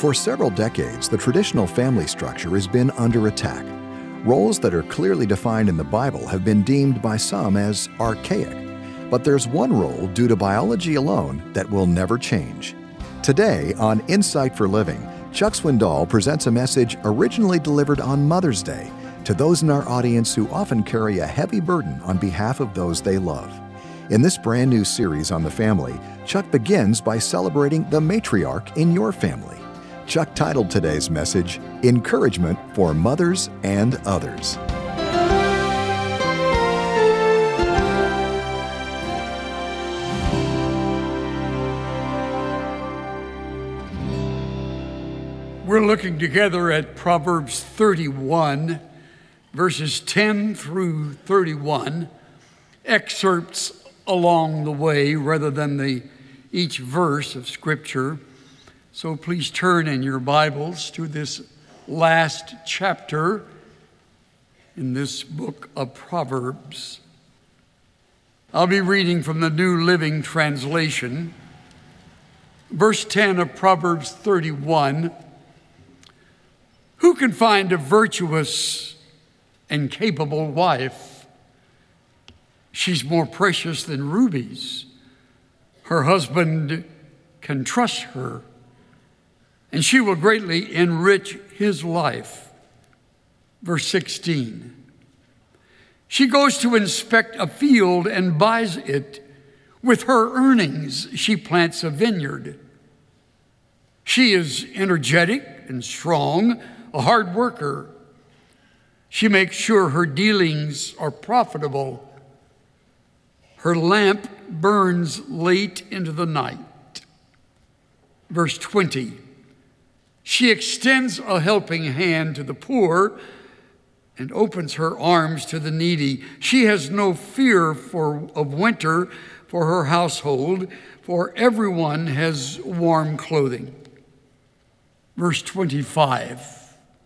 For several decades, the traditional family structure has been under attack. Roles that are clearly defined in the Bible have been deemed by some as archaic. But there's one role due to biology alone that will never change. Today on Insight for Living, Chuck Swindoll presents a message originally delivered on Mother's Day to those in our audience who often carry a heavy burden on behalf of those they love. In this brand new series on the family, Chuck begins by celebrating the matriarch in your family. Chuck titled today's message, Encouragement for Mothers and Others. We're looking together at Proverbs 31, verses 10 through 31, excerpts along the way rather than each verse of Scripture. So please turn in your Bibles to this last chapter in this book of Proverbs. I'll be reading from the New Living Translation. Verse 10 of Proverbs 31. Who can find a virtuous and capable wife? She's more precious than rubies. Her husband can trust her, and she will greatly enrich his life. Verse 16. She goes to inspect a field and buys it. With her earnings, she plants a vineyard. She is energetic and strong, a hard worker. She makes sure her dealings are profitable. Her lamp burns late into the night. Verse 20. She extends a helping hand to the poor and opens her arms to the needy. She has no fear of winter for her household, for everyone has warm clothing. Verse 25.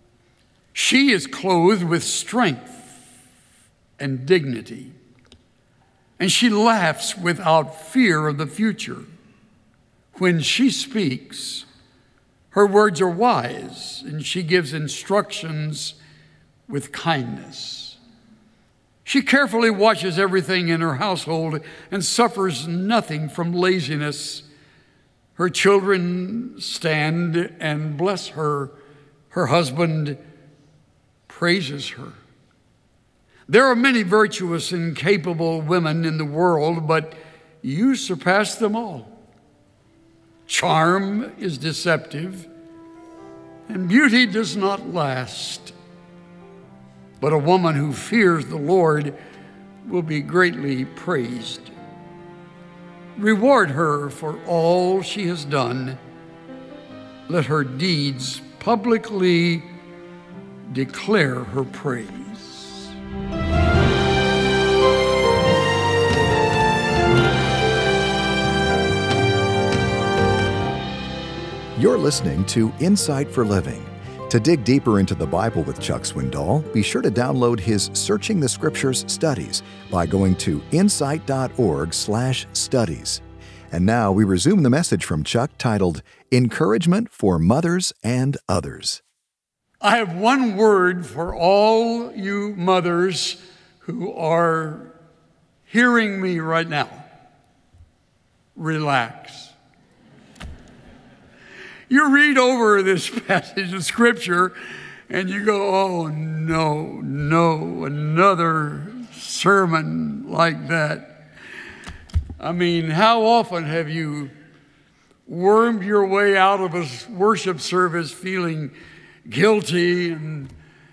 She is clothed with strength and dignity, and she laughs without fear of the future. When she speaks, her words are wise, and she gives instructions with kindness. She carefully watches everything in her household and suffers nothing from laziness. Her children stand and bless her. Her husband praises her. There are many virtuous and capable women in the world, but you surpass them all. Charm is deceptive, and beauty does not last. But a woman who fears the Lord will be greatly praised. Reward her for all she has done. Let her deeds publicly declare her praise. You're listening to Insight for Living. To dig deeper into the Bible with Chuck Swindoll, be sure to download his Searching the Scriptures studies by going to insight.org/studies. And now we resume the message from Chuck titled, Encouragement for Mothers and Others. I have one word for all you mothers who are hearing me right now. Relax. You read over this passage of Scripture and you go, oh, no, another sermon like that. I mean, how often have you wormed your way out of a worship service feeling guilty and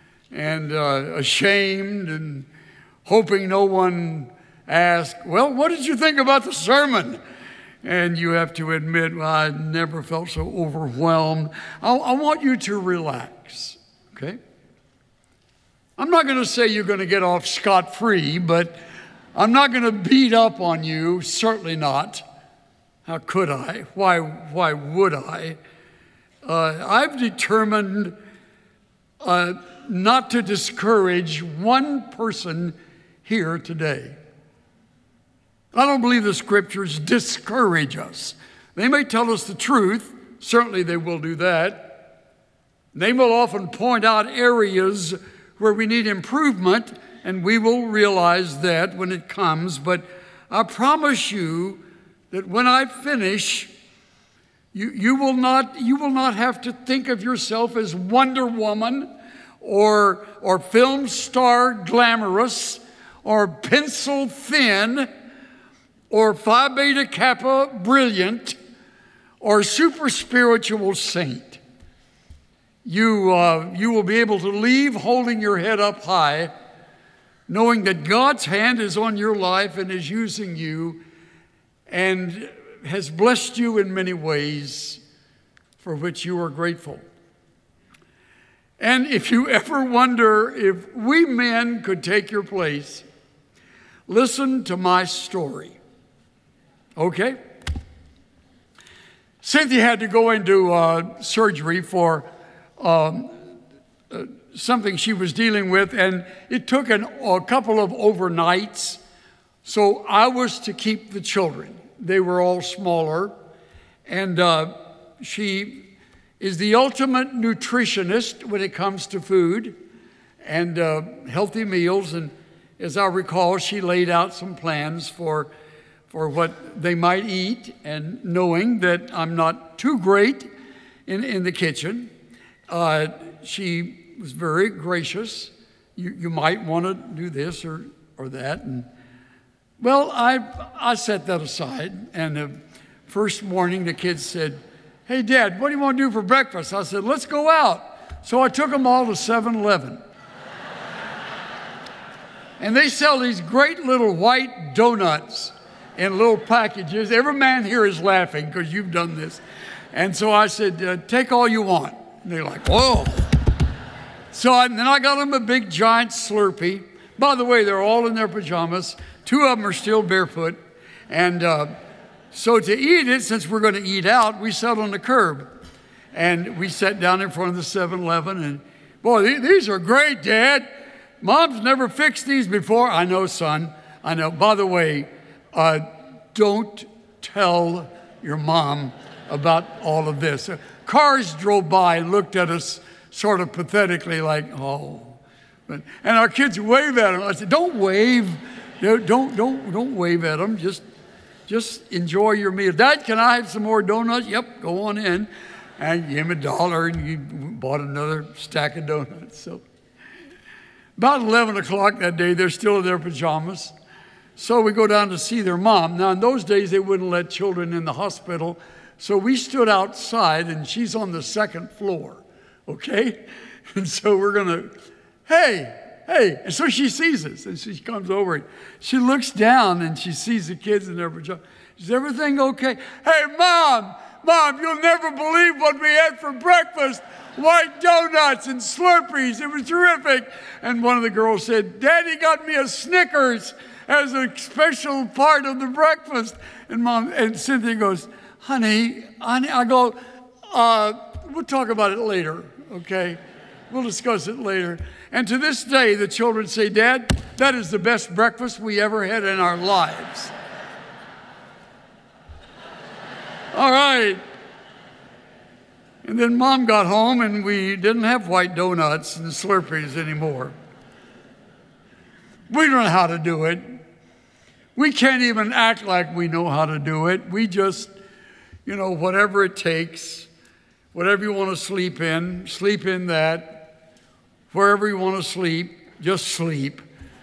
ashamed and hoping no one asks, well, what did you think about the sermon? And you have to admit, well, I never felt so overwhelmed. I want you to relax, okay? I'm not going to say you're going to get off scot-free, but I'm not going to beat up on you, certainly not. How could I? Why would I? I've determined not to discourage one person here today. I don't believe the Scriptures discourage us. They may tell us the truth. Certainly they will do that. They will often point out areas where we need improvement, and we will realize that when it comes. But I promise you that when I finish, you will not have to think of yourself as Wonder Woman or film star glamorous or pencil thin or Phi Beta Kappa brilliant or super spiritual saint. You will be able to leave holding your head up high, knowing that God's hand is on your life and is using you and has blessed you in many ways for which you are grateful. And if you ever wonder if we men could take your place, listen to my story. Okay? Cynthia had to go into surgery for something she was dealing with, and it took a couple of overnights. So I was to keep the children. They were all smaller, and she is the ultimate nutritionist when it comes to food and healthy meals. And as I recall, she laid out some plans for what they might eat, and knowing that I'm not too great in the kitchen, she was very gracious. You might want to do this or that. And well, I set that aside. And the first morning, the kids said, "Hey, Dad, what do you want to do for breakfast?" I said, "Let's go out." So I took them all to 7-Eleven. And they sell these great little white donuts in little packages. Every man here is laughing because you've done this. And so I said, "Take all you want." And they're like, "Whoa." Then I got them a big giant Slurpee. By the way, they're all in their pajamas. 2 of them are still barefoot. And so to eat it, since we're going to eat out, we sat on the curb. And we sat down in front of the 7-Eleven. And boy, these are great, Dad. Mom's never fixed these before. I know, son. I know. By the way, don't tell your mom about all of this. Cars drove by and looked at us sort of pathetically like, oh. And our kids wave at them. I said, don't wave. Don't wave at them. Just enjoy your meal. Dad, can I have some more donuts? Yep, go on in. And give him $1, and he bought another stack of donuts. So about 11 o'clock that day, they're still in their pajamas. So we go down to see their mom. Now, in those days, they wouldn't let children in the hospital. So we stood outside, and she's on the 2nd floor, okay? And so we're going to, hey. And so she sees us, and she comes over, and she looks down, and she sees the kids in their pajamas. Is everything okay? Hey, Mom, you'll never believe what we had for breakfast. White donuts and Slurpees. It was terrific. And one of the girls said, Daddy got me a Snickers as a special part of the breakfast. And Cynthia goes, honey, I go, we'll talk about it later, okay? We'll discuss it later. And to this day, the children say, Dad, that is the best breakfast we ever had in our lives. All right. And then Mom got home, and we didn't have white donuts and Slurpees anymore. We don't know how to do it. We can't even act like we know how to do it. We just, whatever it takes, whatever you want to sleep in that. Wherever you want to sleep, just sleep.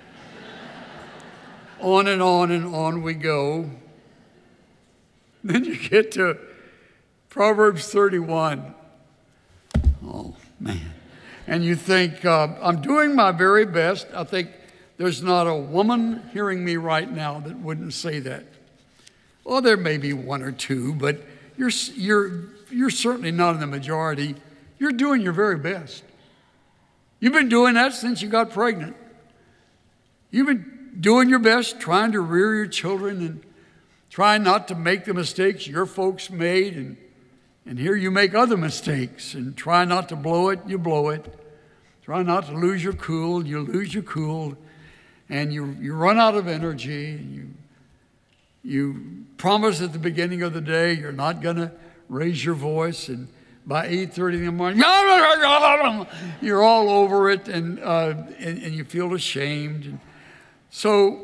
On and on we go. Then you get to Proverbs 31. Oh, man. And you think, I'm doing my very best. I think there's not a woman hearing me right now that wouldn't say that. Well, there may be one or two, but you're certainly not in the majority. You're doing your very best. You've been doing that since you got pregnant. You've been doing your best, trying to rear your children and trying not to make the mistakes your folks made. And here you make other mistakes and try not to blow it, you blow it. Try not to lose your cool, you lose your cool. And you run out of energy. And you promise at the beginning of the day you're not going to raise your voice. And by 8:30 in the morning, you're all over it, and you feel ashamed. And so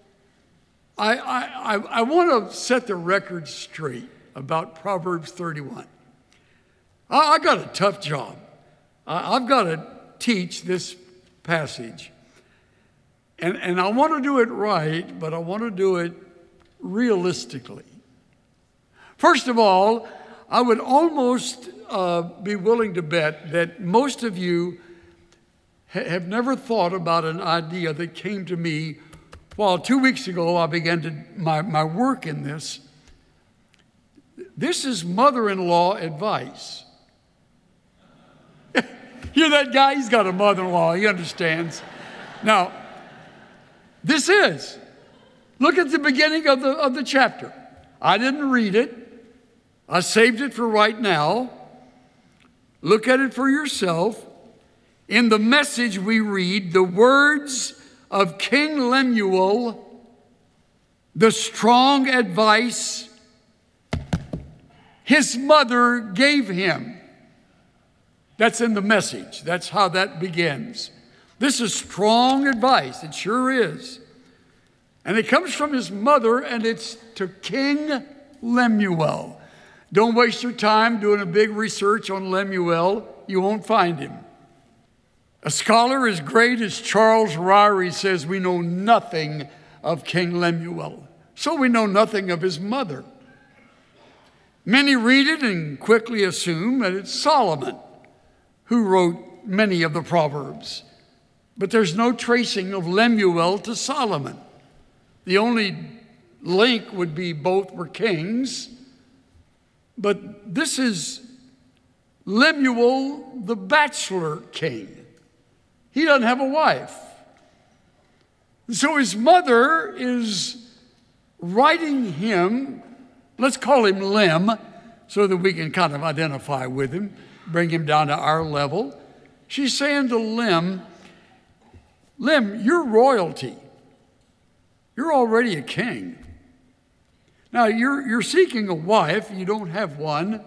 I want to set the record straight about Proverbs 31. I got a tough job. I've got to teach this passage. And I want to do it right, but I want to do it realistically. First of all, I would almost be willing to bet that most of you have never thought about an idea that came to me while 2 weeks ago I began my work in this. This is mother-in-law advice. You're that guy, he's got a mother-in-law, he understands. Now, this is. Look at the beginning of the chapter. I didn't read it. I saved it for right now. Look at it for yourself. In the Message we read the words of King Lemuel, the strong advice his mother gave him. That's in the Message. That's how that begins. This is strong advice. It sure is. And it comes from his mother, and it's to King Lemuel. Don't waste your time doing a big research on Lemuel. You won't find him. A scholar as great as Charles Ryrie says we know nothing of King Lemuel. So we know nothing of his mother. Many read it and quickly assume that it's Solomon who wrote many of the Proverbs. But there's no tracing of Lemuel to Solomon. The only link would be both were kings. But this is Lemuel, the bachelor king. He doesn't have a wife. So his mother is writing him, let's call him Lem, so that we can kind of identify with him, bring him down to our level. She's saying to Lem, you're royalty. You're already a king. Now, you're seeking a wife. You don't have one.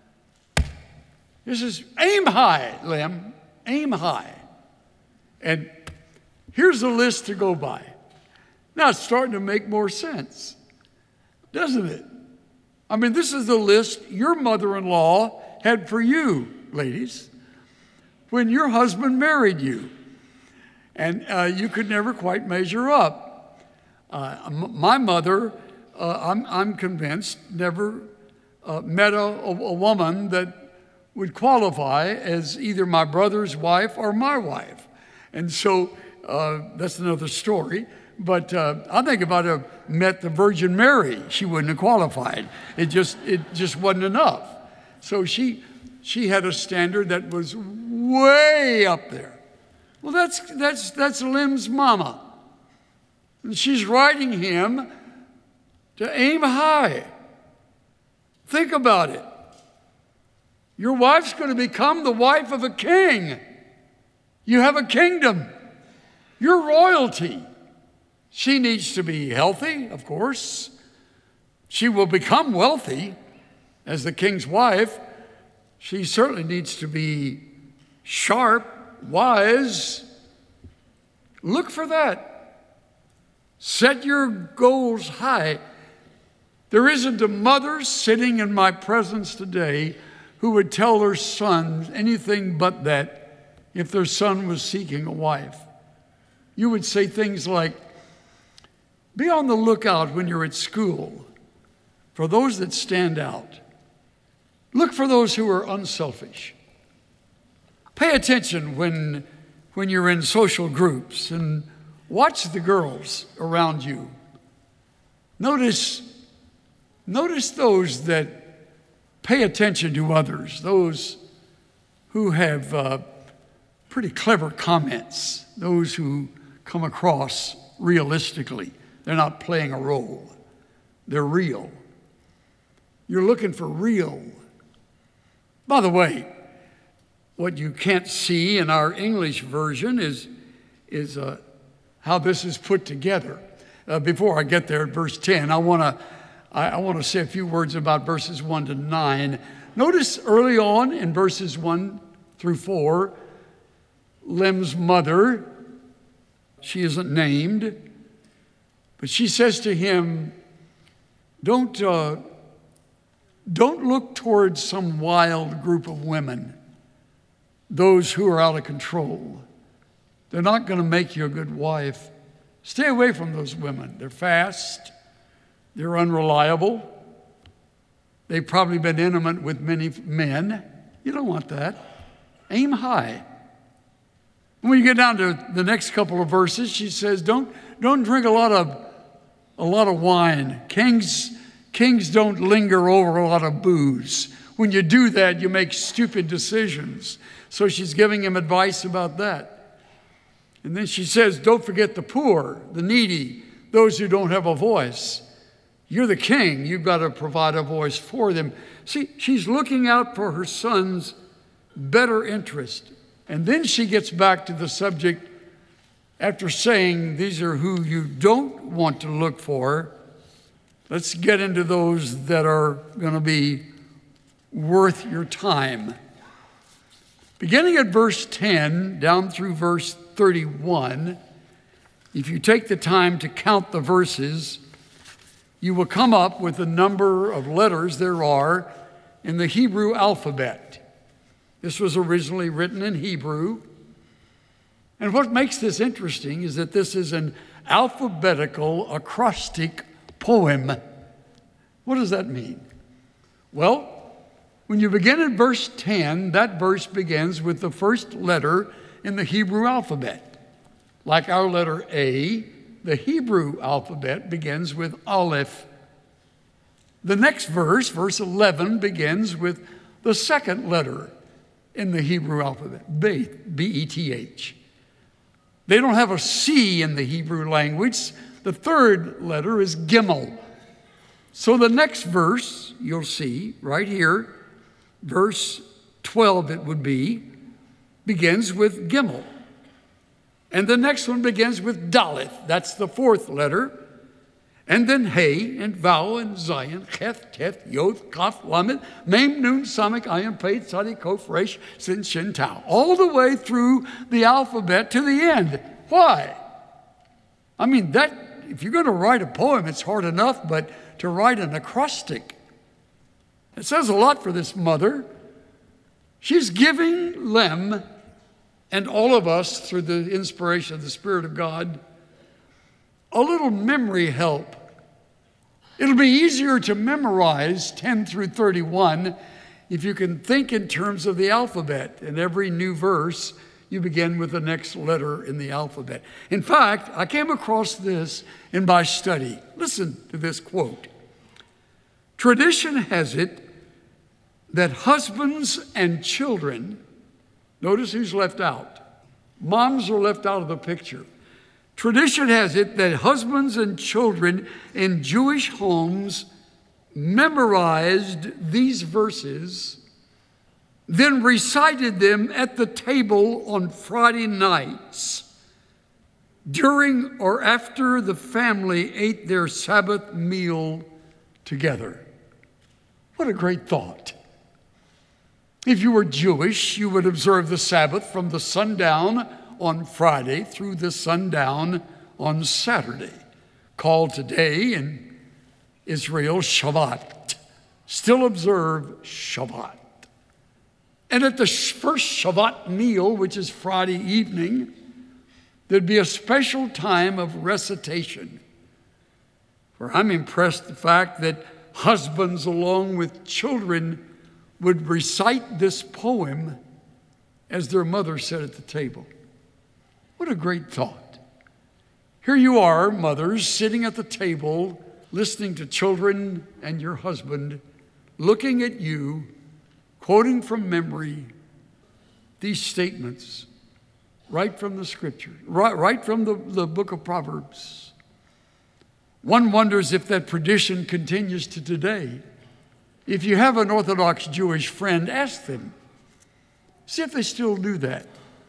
This is aim high, Lem. Aim high. And here's a list to go by. Now, it's starting to make more sense, doesn't it? I mean, this is the list your mother-in-law had for you, ladies, when your husband married you. And you could never quite measure up. My mother, I'm convinced, never met a woman that would qualify as either my brother's wife or my wife. And so that's another story. But I think if I'd have met the Virgin Mary, she wouldn't have qualified. It just wasn't enough. So she had a standard that was way up there. Well, that's Lem's mama. And she's writing him to aim high. Think about it. Your wife's going to become the wife of a king. You have a kingdom. You're royalty. She needs to be healthy, of course. She will become wealthy as the king's wife. She certainly needs to be sharp, wise. Look for that. Set your goals high. There isn't a mother sitting in my presence today who would tell her son anything but that if their son was seeking a wife. You would say things like, be on the lookout when you're at school for those that stand out. Look for those who are unselfish. Pay attention when you're in social groups and watch the girls around you. Notice those that pay attention to others, those who have pretty clever comments, those who come across realistically. They're not playing a role. They're real. You're looking for real. By the way, what you can't see in our English version is how this is put together. Before I get there at verse 10, I want to say a few words about verses 1 to 9. Notice early on in verses 1 through 4, Lem's mother, she isn't named, but she says to him, don't look towards some wild group of women, those who are out of control. They're not going to make you a good wife. Stay away from those women. They're fast. They're unreliable. They've probably been intimate with many men. You don't want that. Aim high. When you get down to the next couple of verses, she says, don't drink a lot of wine. Kings don't linger over a lot of booze. When you do that, you make stupid decisions. So she's giving him advice about that. And then she says, don't forget the poor, the needy, those who don't have a voice. You're the king. You've got to provide a voice for them. See, she's looking out for her son's better interest. And then she gets back to the subject after saying these are who you don't want to look for. Let's get into those that are going to be worth your time. Beginning at verse 10 down through verse 31, if you take the time to count the verses, you will come up with the number of letters there are in the Hebrew alphabet. This was originally written in Hebrew. And what makes this interesting is that this is an alphabetical acrostic poem. What does that mean? Well, when you begin at verse 10, that verse begins with the first letter in the Hebrew alphabet. Like our letter A, the Hebrew alphabet begins with Aleph. The next verse, verse 11, begins with the second letter in the Hebrew alphabet, Beth, B-E-T-H. They don't have a C in the Hebrew language. The third letter is Gimel. So the next verse, you'll see right here, verse 12 it would be, begins with Gimel. And the next one begins with Daleth. That's the fourth letter. And then Hey, and Vav, and Zion, Cheth, Teth, Yod, Kaf, Lamed, Mem, Nun, Samek, Ayin, Pei, Tzadi, Kof, Resh, Sin, Shin, Tau. All the way through the alphabet to the end. Why? I mean, if you're going to write a poem, it's hard enough, but to write an acrostic, it says a lot for this mother. She's giving Lem and all of us, through the inspiration of the Spirit of God, a little memory help. It'll be easier to memorize 10 through 31 if you can think in terms of the alphabet. In every new verse, you begin with the next letter in the alphabet. In fact, I came across this in my study. Listen to this quote. Tradition has it that husbands and children, notice who's left out. Moms are left out of the picture. Tradition has it that husbands and children in Jewish homes memorized these verses, then recited them at the table on Friday nights during or after the family ate their Sabbath meal together. What a great thought. If you were Jewish, you would observe the Sabbath from the sundown on Friday through the sundown on Saturday, called today in Israel Shabbat. Still observe Shabbat. And at the first Shabbat meal, which is Friday evening, there'd be a special time of recitation, where I'm impressed the fact that husbands along with children would recite this poem as their mother sat at the table. What a great thought. Here you are, mothers, sitting at the table, listening to children and your husband, looking at you, quoting from memory these statements right from the scripture, right from the book of Proverbs. One wonders if that tradition continues to today. If you have an Orthodox Jewish friend, ask them. See if they still do that.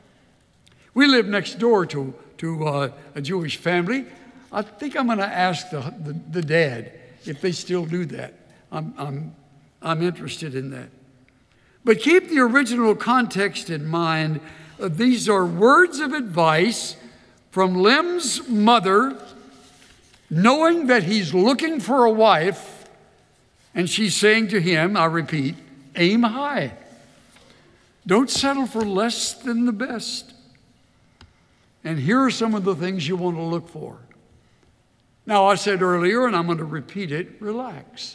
We live next door to a Jewish family. I think I'm going to ask the dad if they still do that. I'm interested in that. But keep the original context in mind. These are words of advice from Lem's mother, knowing that he's looking for a wife, and she's saying to him, I repeat, aim high. Don't settle for less than the best. And here are some of the things you want to look for. Now, I said earlier, and I'm going to repeat it, relax.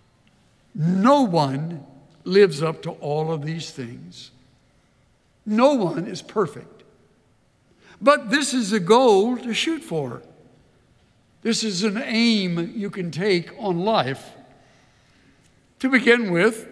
No one lives up to all of these things. No one is perfect. But this is a goal to shoot for. This is an aim you can take on life. To begin with,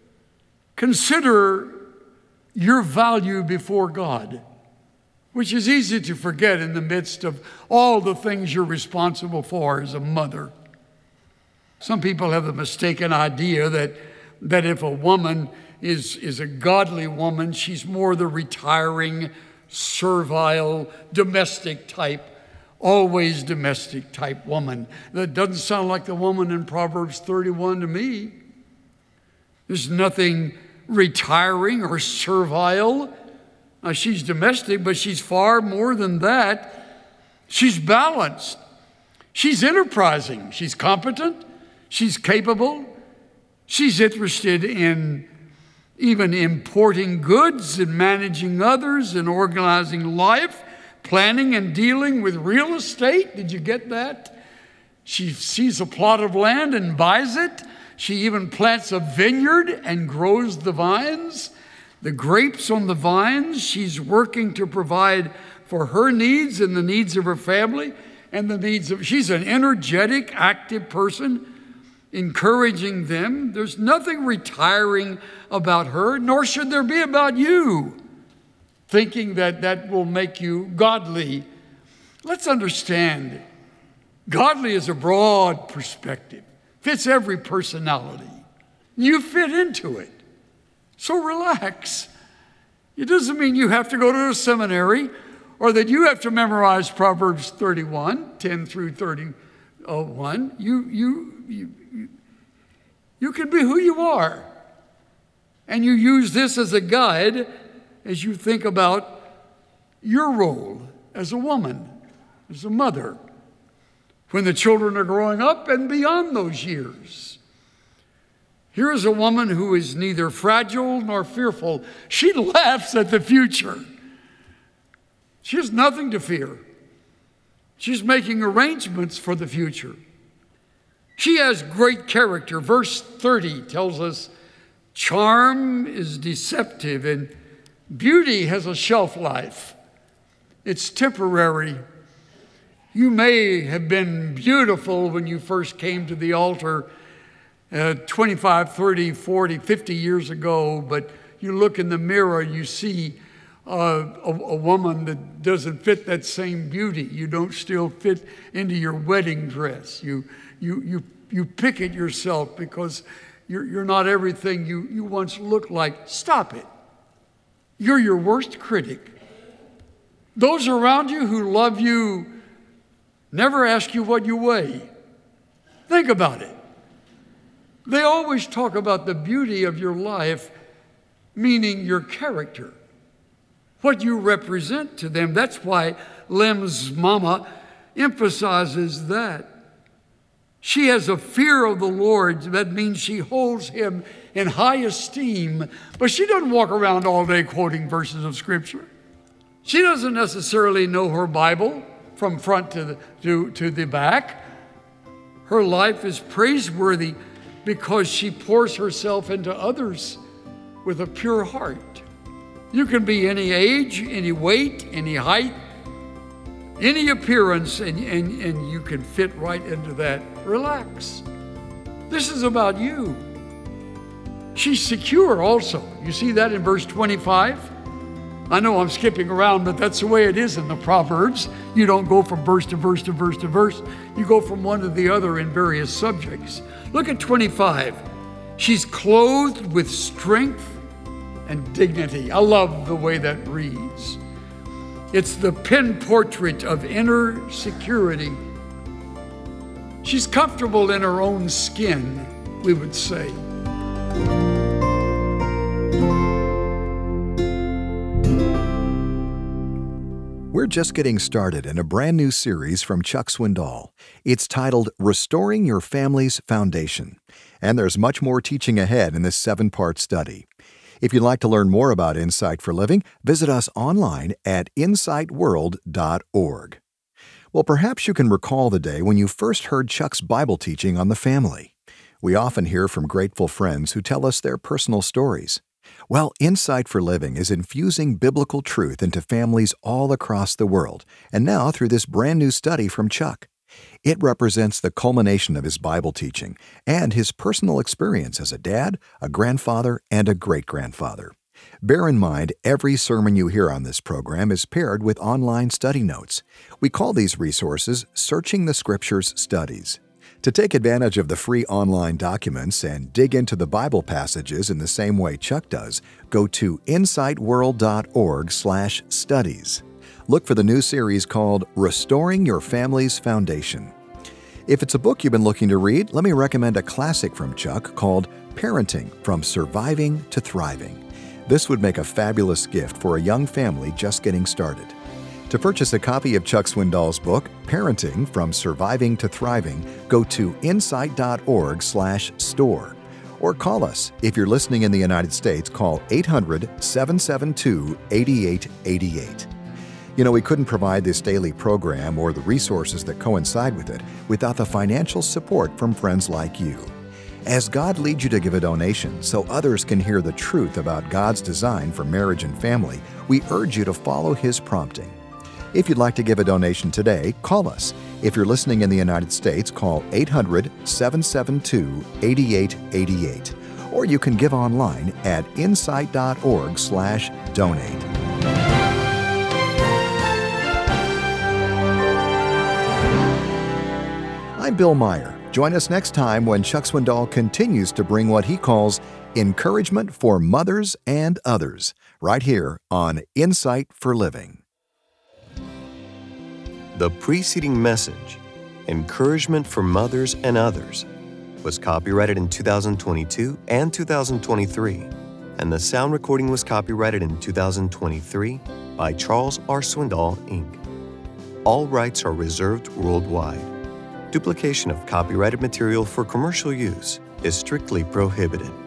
consider your value before God, which is easy to forget in the midst of all the things you're responsible for as a mother. Some people have the mistaken idea that if a woman is a godly woman, she's more the retiring, servile, domestic type, always domestic type woman. That doesn't sound like the woman in Proverbs 31 to me. There's nothing retiring or servile. She's domestic, but she's far more than that. She's balanced. She's enterprising. She's competent. She's capable. She's interested in even importing goods and managing others and organizing life, planning and dealing with real estate. Did you get that? She sees a plot of land and buys it. She even plants a vineyard and grows the vines, the grapes on the vines. She's working to provide for her needs and the needs of her family and the needs of, she's an energetic, active person, encouraging them. There's nothing retiring about her, nor should there be about you, thinking that will make you godly. Let's understand, godly is a broad perspective. Fits every personality. You fit into it. So relax. It doesn't mean you have to go to a seminary or that you have to memorize Proverbs 31, 10 through 31. You can be who you are. And you use this as a guide as you think about your role as a woman, as a mother, when the children are growing up and beyond those years. Here is a woman who is neither fragile nor fearful. She laughs at the future. She has nothing to fear. She's making arrangements for the future. She has great character. Verse 30 tells us, charm is deceptive and beauty has a shelf life. It's temporary. You may have been beautiful when you first came to the altar 25, 30, 40, 50 years ago, but you look in the mirror, you see a woman that doesn't fit that same beauty. You don't still fit into your wedding dress. You pick at yourself because you're not everything you once looked like. Stop it. You're your worst critic. Those around you who love you never ask you what you weigh. Think about it. They always talk about the beauty of your life, meaning your character, what you represent to them. That's why Lem's mama emphasizes that. She has a fear of the Lord. That means she holds him in high esteem, but she doesn't walk around all day quoting verses of Scripture. She doesn't necessarily know her Bible from front to the back. Her life is praiseworthy because she pours herself into others with a pure heart. You can be any age, any weight, any height, any appearance, and you can fit right into that. Relax. This is about you. She's secure also. You see that in verse 25? I know I'm skipping around, but that's the way it is in the Proverbs. You don't go from verse to verse to verse to verse. You go from one to the other in various subjects. Look at 25. She's clothed with strength and dignity. I love the way that reads. It's the pen portrait of inner security. She's comfortable in her own skin, we would say. We're just getting started in a brand new series from Chuck Swindoll. It's titled Restoring Your Family's Foundation. And there's much more teaching ahead in this 7-part study. If you'd like to learn more about Insight for Living, visit us online at insightworld.org. Well, perhaps you can recall the day when you first heard Chuck's Bible teaching on the family. We often hear from grateful friends who tell us their personal stories. Well, Insight for Living is infusing biblical truth into families all across the world, and now through this brand new study from Chuck. It represents the culmination of his Bible teaching and his personal experience as a dad, a grandfather, and a great-grandfather. Bear in mind, every sermon you hear on this program is paired with online study notes. We call these resources Searching the Scriptures Studies. To take advantage of the free online documents and dig into the Bible passages in the same way Chuck does, go to insightworld.org/studies. Look for the new series called Restoring Your Family's Foundation. If it's a book you've been looking to read, let me recommend a classic from Chuck called Parenting from Surviving to Thriving. This would make a fabulous gift for a young family just getting started. To purchase a copy of Chuck Swindoll's book, Parenting from Surviving to Thriving, go to insight.org/store. Or call us. If you're listening in the United States, call 800-772-8888. You know, we couldn't provide this daily program or the resources that coincide with it without the financial support from friends like you. As God leads you to give a donation so others can hear the truth about God's design for marriage and family, we urge you to follow His prompting. If you'd like to give a donation today, call us. If you're listening in the United States, call 800-772-8888. Or you can give online at insight.org/donate. I'm Bill Meyer. Join us next time when Chuck Swindoll continues to bring what he calls encouragement for mothers and others, right here on Insight for Living. The preceding message, Encouragement for Mothers and Others, was copyrighted in 2022 and 2023, and the sound recording was copyrighted in 2023 by Charles R. Swindoll, Inc. All rights are reserved worldwide. Duplication of copyrighted material for commercial use is strictly prohibited.